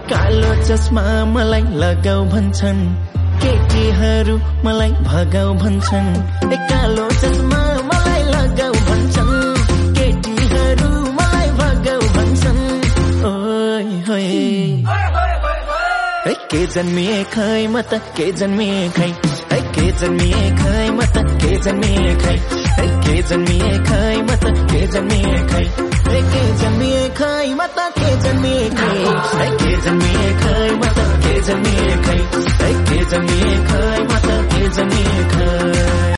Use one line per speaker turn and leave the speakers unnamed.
कालो चस्मा मलाई लगाऊ भन्छन् केटीहरू मलाई भगाऊ भन्छन् कालो चस्मा मलाई लगाऊ भन्छन् केटीहरू मलाई भगाऊ भन्छन् ओइ होइ के जन्मिए खै म त के जन्मिए खै के जन्मिए खै म त के जन्मिए खै के जन्मिए खै म त के जन्मिए खै के जन्मिए खै म त के जन्मिए खै के जन्मिए खै म त के जन्मिए खै के जन्मिए खै म त के जन्मिए खै